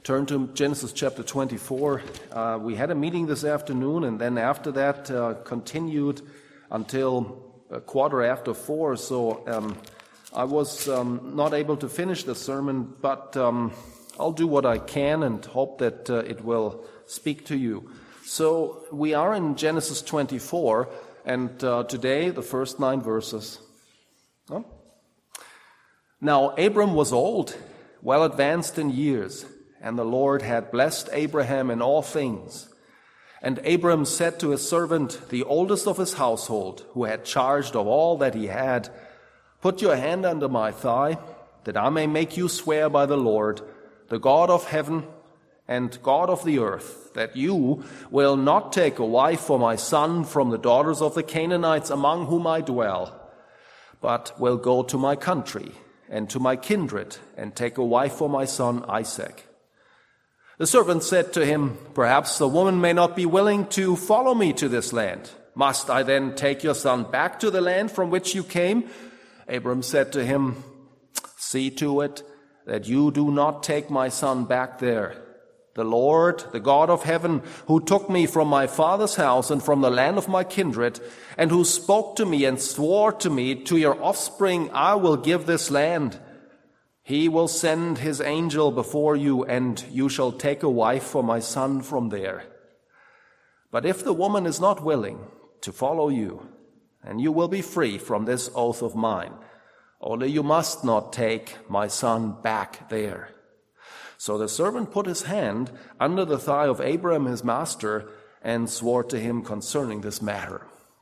turn to Genesis chapter 24. We had a meeting this afternoon, and then after that continued until 4:15. So I was not able to finish the sermon, but I'll do what I can and hope that it will speak to you. So we are in Genesis 24, and today the first 9 verses. Oh. Now Abram was old, well advanced in years, and the Lord had blessed Abraham in all things. And Abram said to his servant, the oldest of his household, who had charge of all that he had, "Put your hand under my thigh, that I may make you swear by the Lord, the God of heaven and God of the earth, that you will not take a wife for my son from the daughters of the Canaanites among whom I dwell, but will go to my country and to my kindred and take a wife for my son Isaac." The servant said to him, "Perhaps the woman may not be willing to follow me to this land. Must I then take your son back to the land from which you came?" Abram said to him, "See to it that you do not take my son back there. The Lord, the God of heaven, who took me from my father's house and from the land of my kindred, and who spoke to me and swore to me, 'To your offspring I will give this land,' He will send his angel before you, and you shall take a wife for my son from there. But if the woman is not willing to follow you, and you will be free from this oath of mine, only you must not take my son back there." So the servant put his hand under the thigh of Abram his master and swore to him concerning this matter.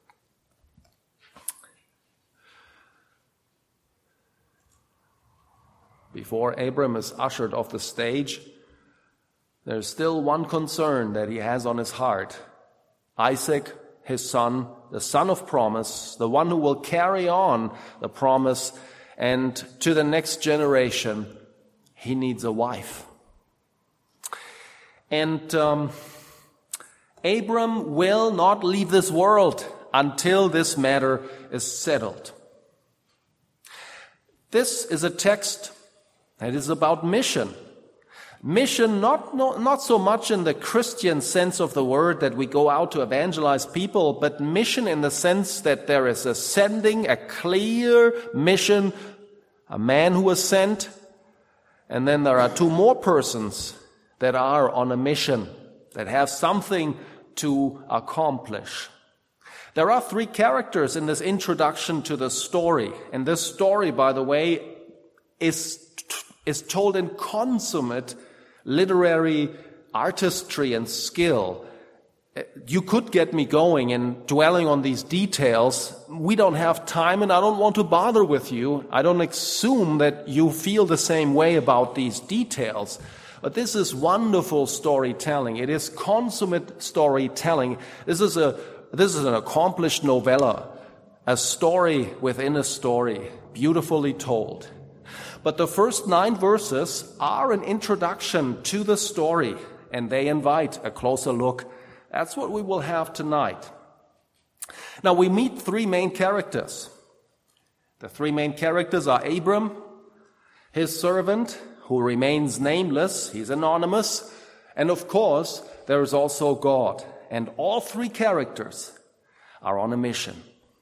Before Abram is ushered off the stage, there's still one concern that he has on his heart. Isaac, his son, the son of promise, the one who will carry on the promise, and to the next generation, he needs a wife. And Abram will not leave this world until this matter is settled. This is a text that is about mission. Mission not so much in the Christian sense of the word that we go out to evangelize people, but mission in the sense that there is a sending, a clear mission, a man who is sent, and then there are 2 more persons that are on a mission, that have something to accomplish. There are 3 characters in this introduction to the story, and this story, by the way, is told in consummate literary artistry and skill. You could get me going in dwelling on these details. We don't have time, and I don't want to bother with you. I don't assume that you feel the same way about these details. But this is wonderful storytelling. It is consummate storytelling. This is an accomplished novella, a story within a story, beautifully told. But the first 9 verses are an introduction to the story, and they invite a closer look. That's what we will have tonight. Now, we meet 3 main characters. The 3 main characters are Abram, his servant, who remains nameless, he's anonymous, and of course, there is also God. And all 3 characters are on a mission.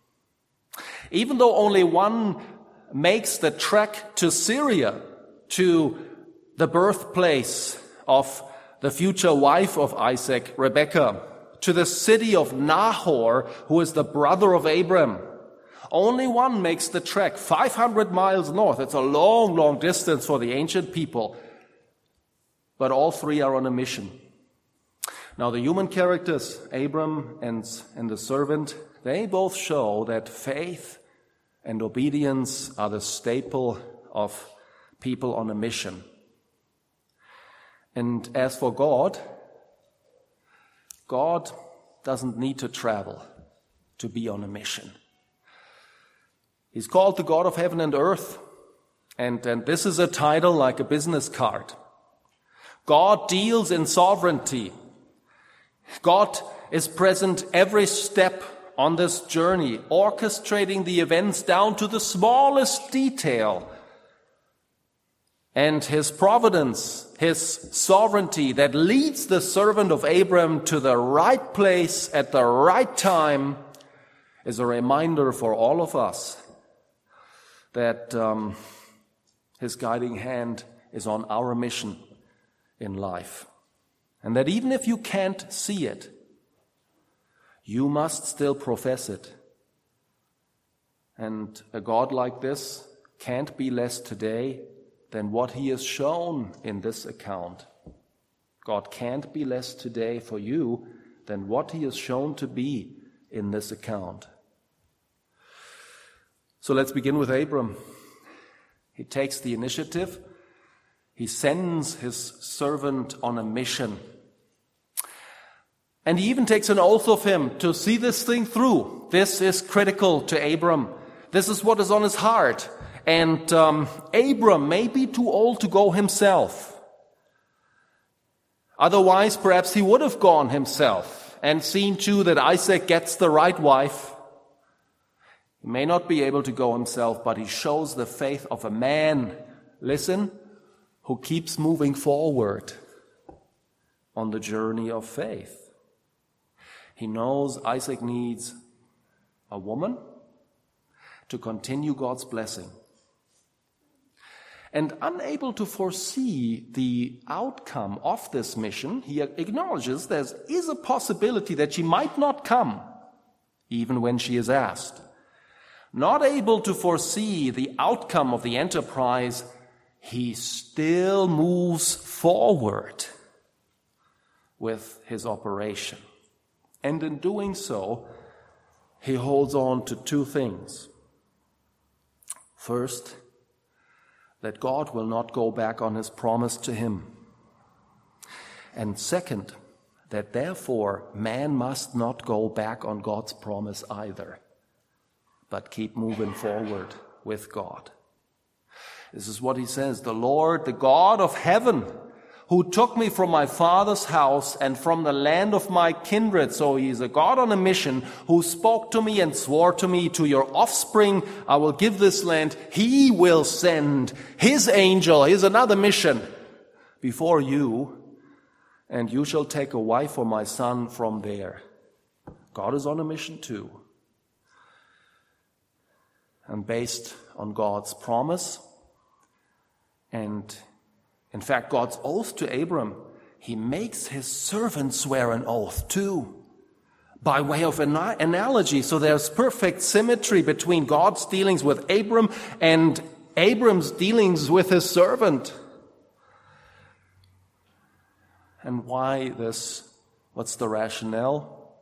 Even though only one makes the trek to Syria, to the birthplace of the future wife of Isaac, Rebekah, to the city of Nahor, who is the brother of Abram. Only one makes the trek 500 miles north. It's a long, long distance for the ancient people. But all 3 are on a mission. Now, the human characters, Abram and the servant, they both show that faith and obedience are the staple of people on a mission. And as for God, God doesn't need to travel to be on a mission. He's called the God of heaven and earth, and this is a title like a business card. God deals in sovereignty. God is present every step on this journey, orchestrating the events down to the smallest detail. and his providence, his sovereignty that leads the servant of Abram to the right place at the right time is a reminder for all of us that his guiding hand is on our mission in life. And that even if you can't see it, you must still profess it. And a God like this can't be less today than what he has shown in this account. God can't be less today for you than what he has shown to be in this account. So let's begin with Abram. He takes the initiative. He sends his servant on a mission. And he even takes an oath of him to see this thing through. This is critical to Abram. This is what is on his heart. And Abram may be too old to go himself. Otherwise, perhaps he would have gone himself and seen to that Isaac gets the right wife. He may not be able to go himself, but he shows the faith of a man, listen, who keeps moving forward on the journey of faith. He knows Isaac needs a woman to continue God's blessing. And unable to foresee the outcome of this mission, he acknowledges there is a possibility that she might not come, even when she is asked. Not able to foresee the outcome of the enterprise, he still moves forward with his operation. And in doing so, he holds on to two things. First, that God will not go back on his promise to him. And second, that therefore man must not go back on God's promise either, but keep moving forward with God. This is what he says, the Lord, the God of heaven, who took me from my father's house and from the land of my kindred. So he is a God on a mission who spoke to me and swore to me, to your offspring I will give this land. He will send his angel, here's another mission, before you, and you shall take a wife for my son from there. God is on a mission too. And based on God's promise, and in fact, God's oath to Abram, he makes his servant swear an oath too, by way of analogy. So there's perfect symmetry between God's dealings with Abram and Abram's dealings with his servant. And why this? What's the rationale?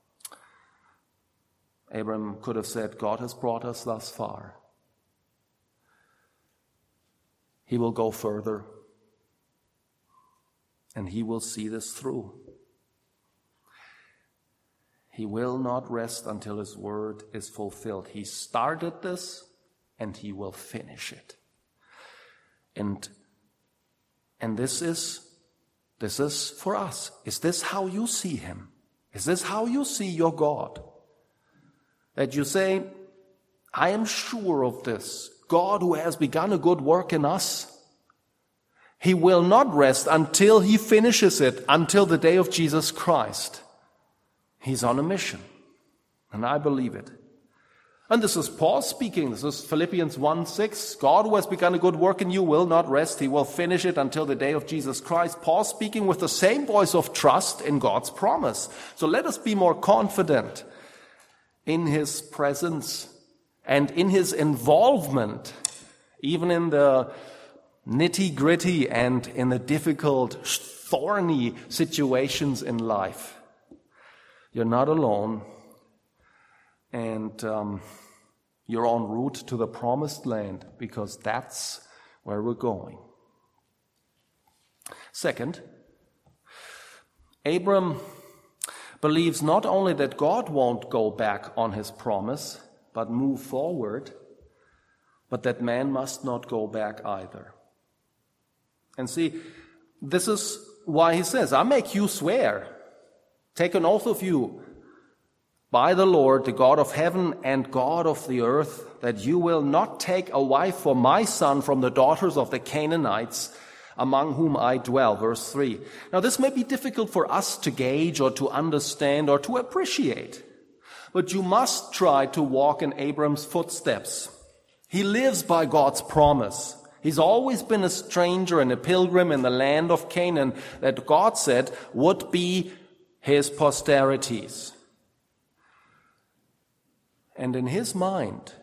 Abram could have said, God has brought us thus far. He will go further. And he will see this through. He will not rest until his word is fulfilled. He started this and he will finish it. And this is for us. Is this how you see him? Is this how you see your God? That you say, I am sure of this. God who has begun a good work in us, he will not rest until he finishes it, until the day of Jesus Christ. He's on a mission, and I believe it. And this is Paul speaking. This is Philippians 1:6. God who has begun a good work in you will not rest. He will finish it until the day of Jesus Christ. Paul speaking with the same voice of trust in God's promise. So let us be more confident in his presence and in his involvement, even in the nitty-gritty and in the difficult, thorny situations in life. You're not alone, and you're en route to the promised land, because that's where we're going. Second, Abram believes not only that God won't go back on his promise, but move forward, but that man must not go back either. And see, this is why he says, I make you swear, take an oath of you, by the Lord, the God of heaven and God of the earth, that you will not take a wife for my son from the daughters of the Canaanites, among whom I dwell. Verse 3. Now this may be difficult for us to gauge or to understand or to appreciate, but you must try to walk in Abram's footsteps. He lives by God's promise. He's always been a stranger and a pilgrim in the land of Canaan that God said would be his posterities. And in his mind,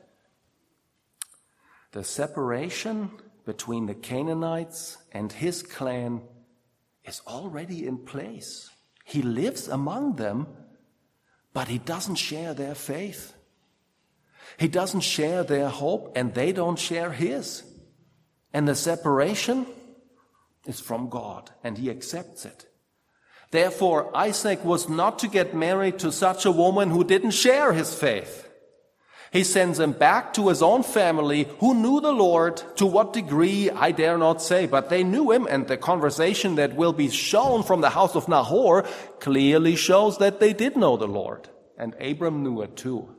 the separation between the Canaanites and his clan is already in place. He lives among them, but he doesn't share their faith. He doesn't share their hope, and they don't share his. And the separation is from God, and he accepts it. Therefore, Isaac was not to get married to such a woman who didn't share his faith. He sends him back to his own family who knew the Lord. To what degree, I dare not say, but they knew him, and the conversation that will be shown from the house of Nahor clearly shows that they did know the Lord. And Abram knew it too.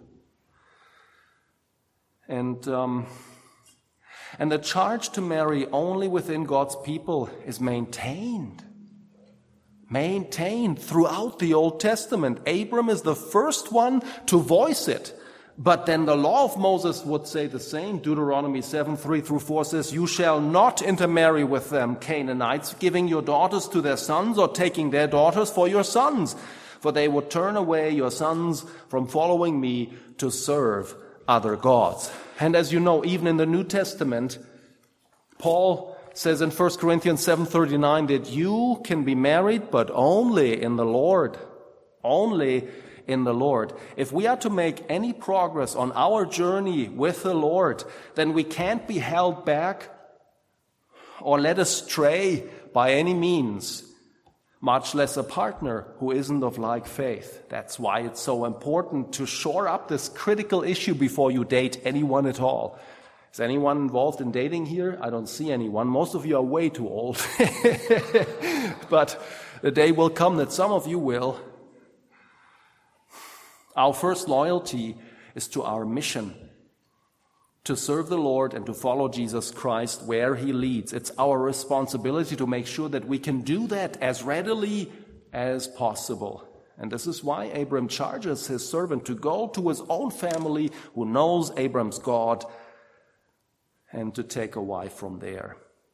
And the charge to marry only within God's people is maintained throughout the Old Testament. Abram is the first one to voice it. But then the law of Moses would say the same. Deuteronomy 7:3-4 says, you shall not intermarry with them, Canaanites, giving your daughters to their sons or taking their daughters for your sons, for they would turn away your sons from following me to serve other gods. And as you know, even in the New Testament, Paul says in 1 Corinthians 7:39 that you can be married, but only in the Lord. Only in the Lord. If we are to make any progress on our journey with the Lord, then we can't be held back or led astray by any means, much less a partner who isn't of like faith. That's why it's so important to shore up this critical issue before you date anyone at all. Is anyone involved in dating here? I don't see anyone. Most of you are way too old. But the day will come that some of you will. Our first loyalty is to our mission, to serve the Lord and to follow Jesus Christ where he leads. It's our responsibility to make sure that we can do that as readily as possible. And this is why Abram charges his servant to go to his own family who knows Abram's God and to take a wife from there.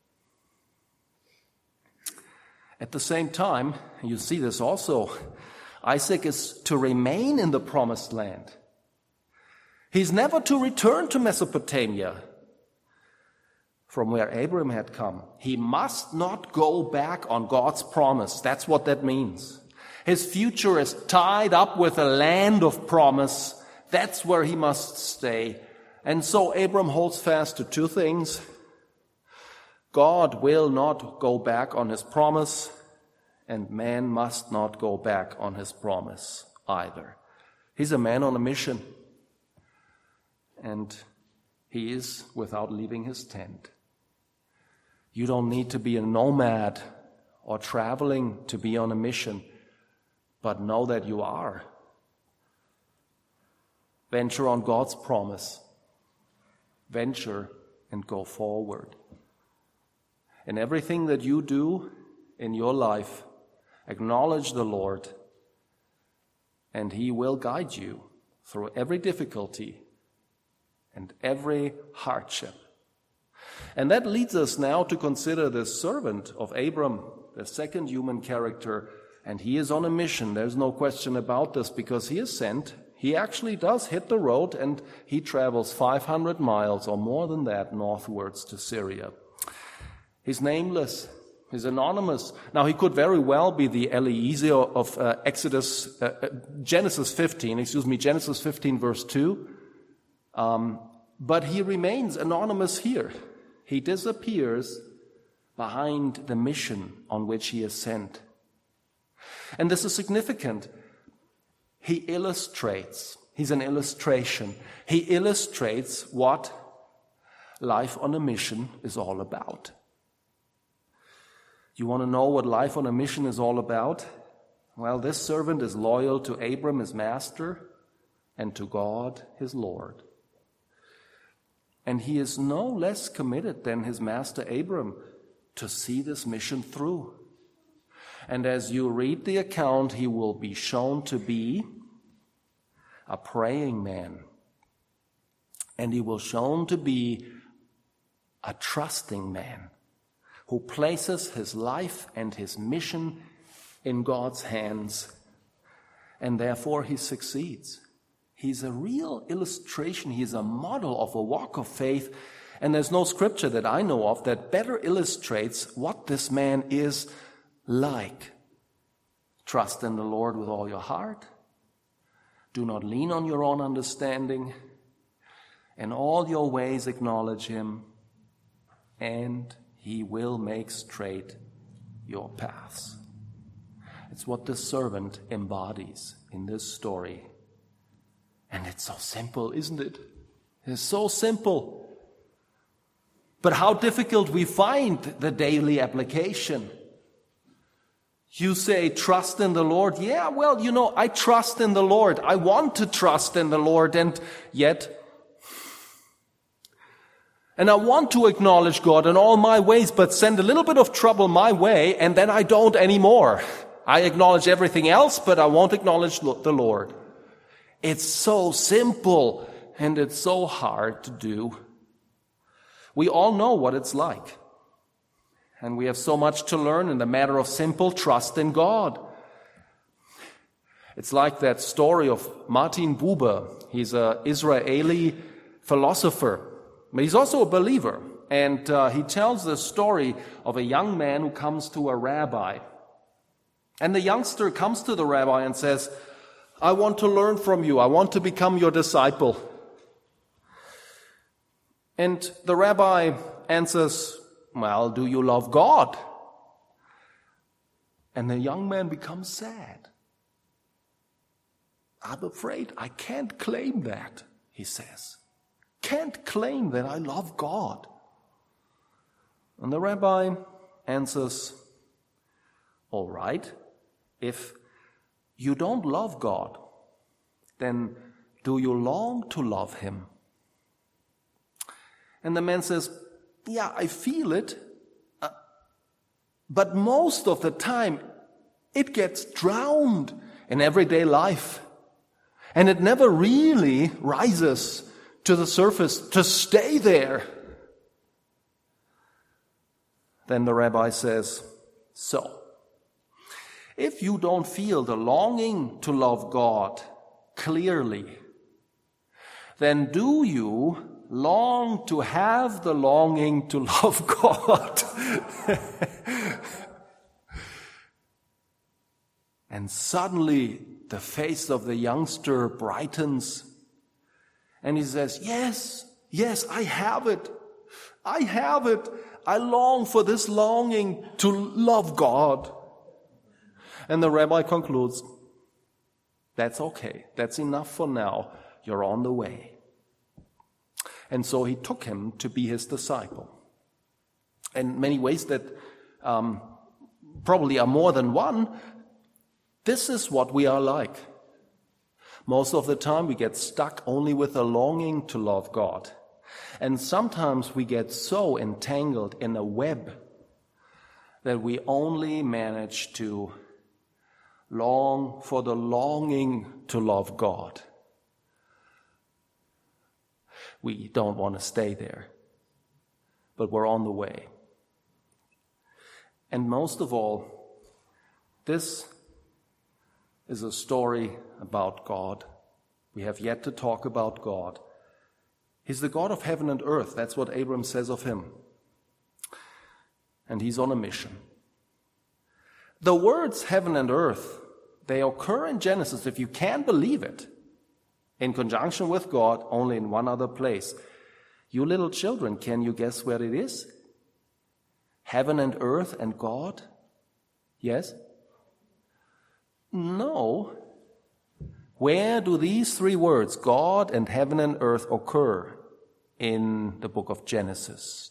At the same time, you see this also, Isaac is to remain in the promised land. He's never to return to Mesopotamia from where Abram had come. He must not go back on God's promise. That's what that means. His future is tied up with a land of promise. That's where he must stay. And so Abram holds fast to two things. God will not go back on his promise, and man must not go back on his promise either. He's a man on a mission, and he is without leaving his tent. You don't need to be a nomad or traveling to be on a mission, but know that you are. Venture on God's promise. Venture and go forward. In everything that you do in your life, acknowledge the Lord, and he will guide you through every difficulty and every hardship. And that leads us now to consider the servant of Abram, the second human character, and he is on a mission. There's no question about this, because he is sent. He actually does hit the road, and he travels 500 miles or more than that northwards to Syria. He's nameless. He's anonymous. Now, he could very well be the Eliezer of Genesis 15 verse 2. But he remains anonymous here. He disappears behind the mission on which he is sent. And this is significant. He illustrates. He's an illustration. He illustrates what life on a mission is all about. You want to know what life on a mission is all about? Well, this servant is loyal to Abram, his master, and to God his Lord. And he is no less committed than his master Abram to see this mission through. And as you read the account, he will be shown to be a praying man. And he will shown to be a trusting man who places his life and his mission in God's hands. And therefore he succeeds. He's a real illustration. He's a model of a walk of faith. And there's no scripture that I know of that better illustrates what this man is like. Trust in the Lord with all your heart. Do not lean on your own understanding. In all your ways acknowledge him, and he will make straight your paths. It's what the servant embodies in this story. And it's so simple, isn't it? It's so simple. But how difficult we find the daily application. You say, trust in the Lord. Yeah, well, I trust in the Lord. I want to trust in the Lord, and I want to acknowledge God in all my ways, but send a little bit of trouble my way, and then I don't anymore. I acknowledge everything else, but I won't acknowledge the Lord. It's so simple, and it's so hard to do. We all know what it's like. And we have so much to learn in the matter of simple trust in God. It's like that story of Martin Buber. He's an Israeli philosopher, but he's also a believer. And he tells the story of a young man who comes to a rabbi. And the youngster comes to the rabbi and says, I want to learn from you. I want to become your disciple. And the rabbi answers, well, do you love God? And the young man becomes sad. I'm afraid I can't claim that, he says. Can't claim that I love God. And the rabbi answers, all right, if you don't love God, then do you long to love him? And the man says, yeah, I feel it, but most of the time it gets drowned in everyday life. And it never really rises to the surface to stay there. Then the rabbi says, so, if you don't feel the longing to love God clearly, then do you long to have the longing to love God? And suddenly the face of the youngster brightens and he says, yes, I have it. I long for this longing to love God. And the rabbi concludes, that's okay. That's enough for now. You're on the way. And so he took him to be his disciple. In many ways that probably are more than one, this is what we are like. Most of the time we get stuck only with a longing to love God. And sometimes we get so entangled in a web that we only manage to long for the longing to love God. We don't want to stay there, but we're on the way. And most of all, this is a story about God. We have yet to talk about God. He's the God of heaven and earth. That's what Abram says of him. And he's on a mission. The words heaven and earth, they occur in Genesis, if you can believe it, in conjunction with God, only in one other place. You little children, can you guess where it is? Heaven and earth and God? Yes? No. Where do these three words, God and heaven and earth, occur in the book of Genesis?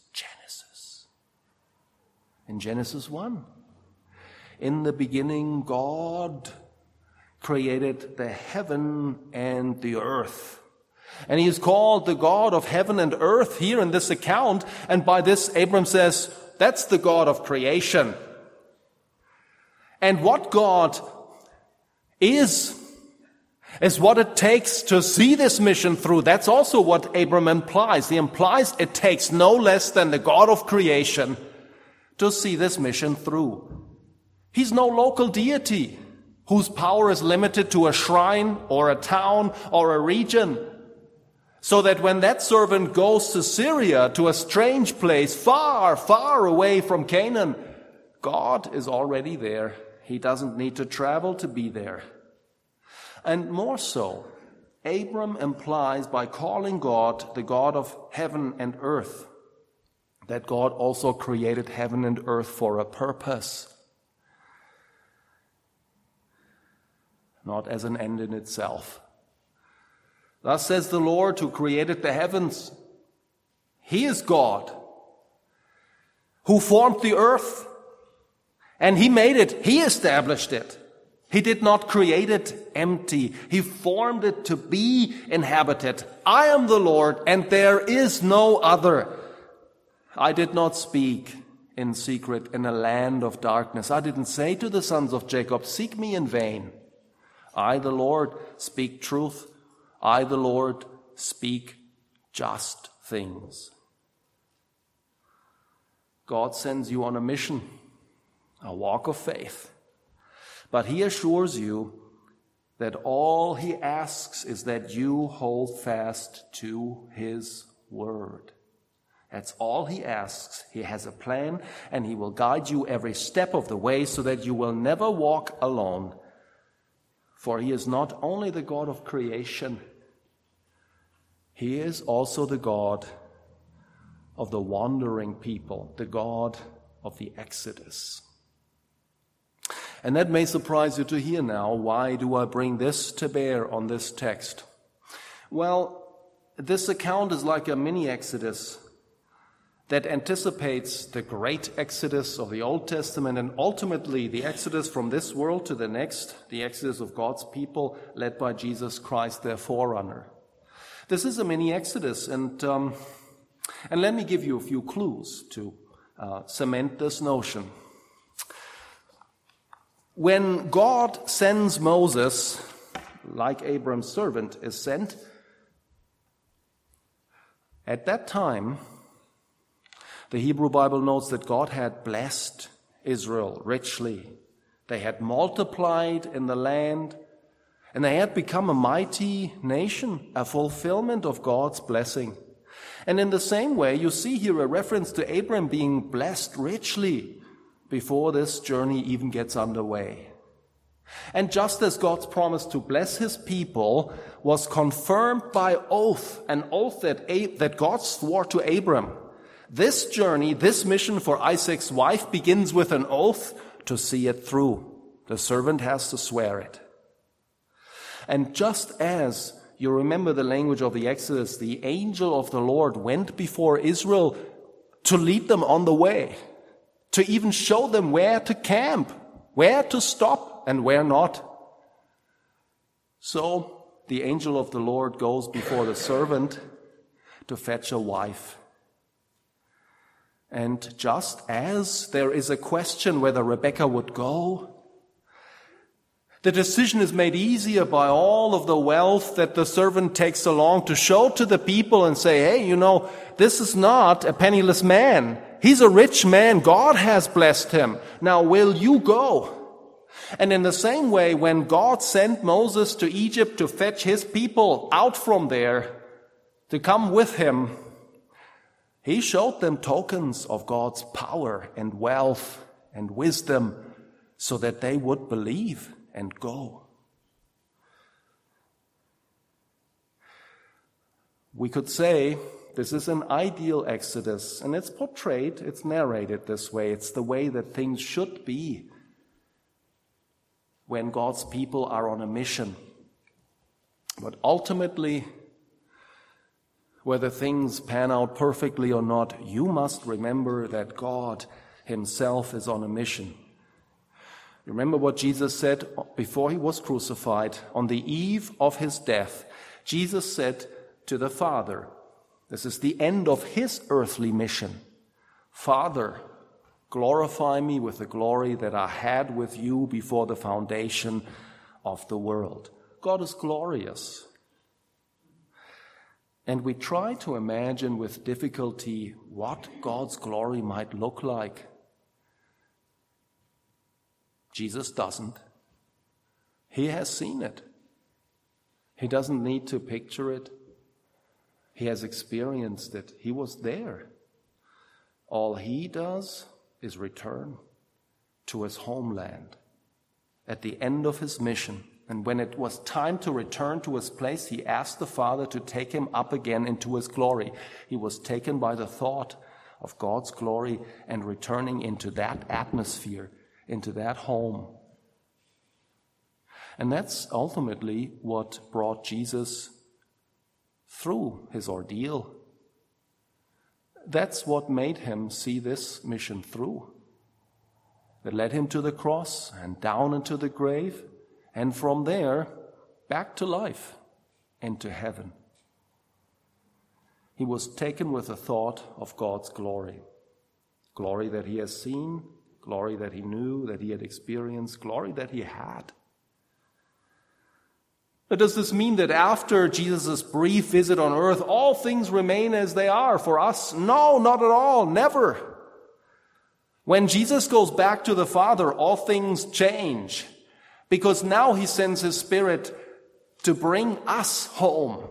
In Genesis 1. In the beginning, God created the heaven and the earth. And he is called the God of heaven and earth here in this account. And by this, Abram says, that's the God of creation. And what God is what it takes to see this mission through. That's also what Abram implies. He implies it takes no less than the God of creation to see this mission through. He's no local deity whose power is limited to a shrine or a town or a region. So that when that servant goes to Syria, to a strange place far, far away from Canaan, God is already there. He doesn't need to travel to be there. And more so, Abram implies by calling God the God of heaven and earth, that God also created heaven and earth for a purpose, not as an end in itself. Thus says the Lord who created the heavens. He is God who formed the earth, and He made it. He established it. He did not create it empty. He formed it to be inhabited. I am the Lord, and there is no other. I did not speak in secret in a land of darkness. I didn't say to the sons of Jacob, seek me in vain. I, the Lord, speak truth. I, the Lord, speak just things. God sends you on a mission, a walk of faith. But He assures you that all He asks is that you hold fast to His word. That's all He asks. He has a plan, and He will guide you every step of the way so that you will never walk alone. For He is not only the God of creation, He is also the God of the wandering people, the God of the Exodus. And that may surprise you to hear now. Why do I bring this to bear on this text? Well, this account is like a mini Exodus that anticipates the great Exodus of the Old Testament and ultimately the Exodus from this world to the next, the Exodus of God's people led by Jesus Christ, their forerunner. This is a mini Exodus, and let me give you a few clues to cement this notion. When God sends Moses, like Abram's servant is sent, at that time, the Hebrew Bible notes that God had blessed Israel richly. They had multiplied in the land, and they had become a mighty nation, a fulfillment of God's blessing. And in the same way, you see here a reference to Abram being blessed richly before this journey even gets underway. And just as God's promise to bless His people was confirmed by oath, an oath that God swore to Abram, this journey, this mission for Isaac's wife begins with an oath to see it through. The servant has to swear it. And just as you remember the language of the Exodus, the angel of the Lord went before Israel to lead them on the way, to even show them where to camp, where to stop, and where not. So the angel of the Lord goes before the servant to fetch a wife. And just as there is a question whether Rebekah would go, the decision is made easier by all of the wealth that the servant takes along to show to the people and say, hey, this is not a penniless man. He's a rich man. God has blessed him. Now, will you go? And in the same way, when God sent Moses to Egypt to fetch his people out from there, to come with him, He showed them tokens of God's power and wealth and wisdom so that they would believe and go. We could say this is an ideal Exodus, and it's portrayed, it's narrated this way. It's the way that things should be when God's people are on a mission. But ultimately, whether things pan out perfectly or not, you must remember that God Himself is on a mission. Remember what Jesus said before he was crucified. On the eve of his death, Jesus said to the Father, this is the end of his earthly mission, Father, glorify me with the glory that I had with you before the foundation of the world. God is glorious. And we try to imagine with difficulty what God's glory might look like. Jesus doesn't. He has seen it. He doesn't need to picture it. He has experienced it. He was there. All he does is return to his homeland at the end of his mission. And when it was time to return to his place, he asked the Father to take him up again into his glory. He was taken by the thought of God's glory and returning into that atmosphere, into that home. And that's ultimately what brought Jesus through his ordeal. That's what made him see this mission through. That led him to the cross and down into the grave, and from there back to life, into heaven. He was taken with the thought of God's glory. Glory that he has seen, glory that he knew, that he had experienced, glory that he had. But does this mean that after Jesus' brief visit on earth, all things remain as they are for us? No, not at all, never. When Jesus goes back to the Father, all things change, because now he sends his Spirit to bring us home.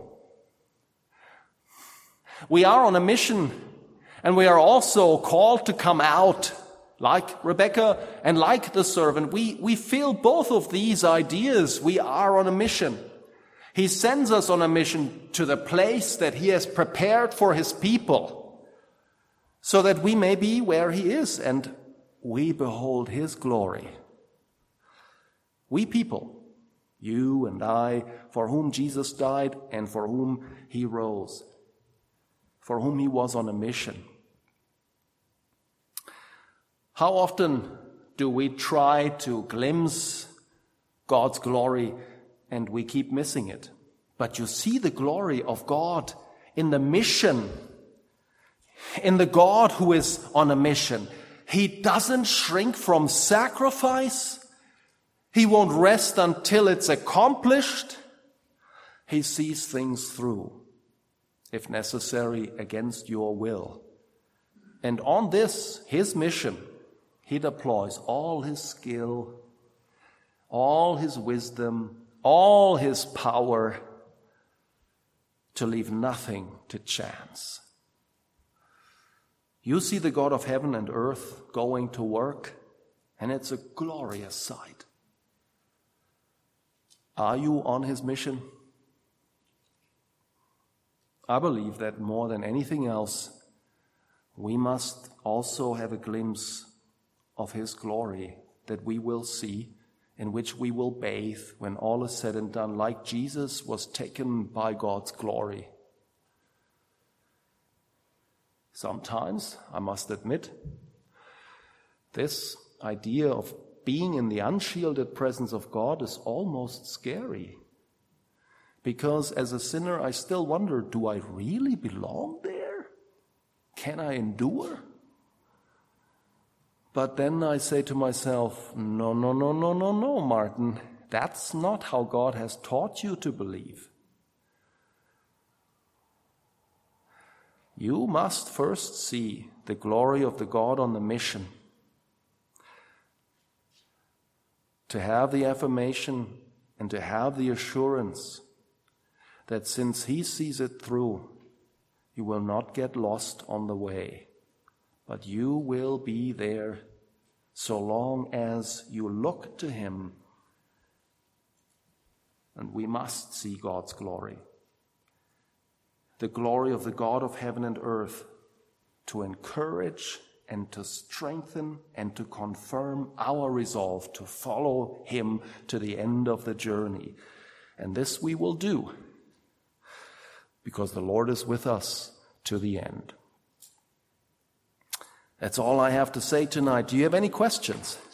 We are on a mission, and we are also called to come out. Like Rebecca and like the servant, we feel both of these ideas. We are on a mission. He sends us on a mission to the place that he has prepared for his people, so that we may be where he is and we behold his glory. We people, you and I, for whom Jesus died and for whom he rose, for whom he was on a mission. How often do we try to glimpse God's glory and we keep missing it? But you see the glory of God in the mission, in the God who is on a mission. He doesn't shrink from sacrifice. He won't rest until it's accomplished. He sees things through, if necessary, against your will. And on this, his mission, he deploys all his skill, all his wisdom, all his power to leave nothing to chance. You see the God of heaven and earth going to work, and it's a glorious sight. Are you on his mission? I believe that more than anything else, we must also have a glimpse of his glory that we will see, in which we will bathe when all is said and done, like Jesus was taken by God's glory. Sometimes, I must admit, this idea of being in the unshielded presence of God is almost scary. Because as a sinner, I still wonder, do I really belong there? Can I endure? But then I say to myself, no, Martin. That's not how God has taught you to believe. You must first see the glory of the God on the mission, to have the affirmation and to have the assurance that since he sees it through, you will not get lost on the way, but you will be there so long as you look to him. And we must see God's glory, the glory of the God of heaven and earth, to encourage and to strengthen and to confirm our resolve to follow him to the end of the journey. And this we will do because the Lord is with us to the end. That's all I have to say tonight. Do you have any questions?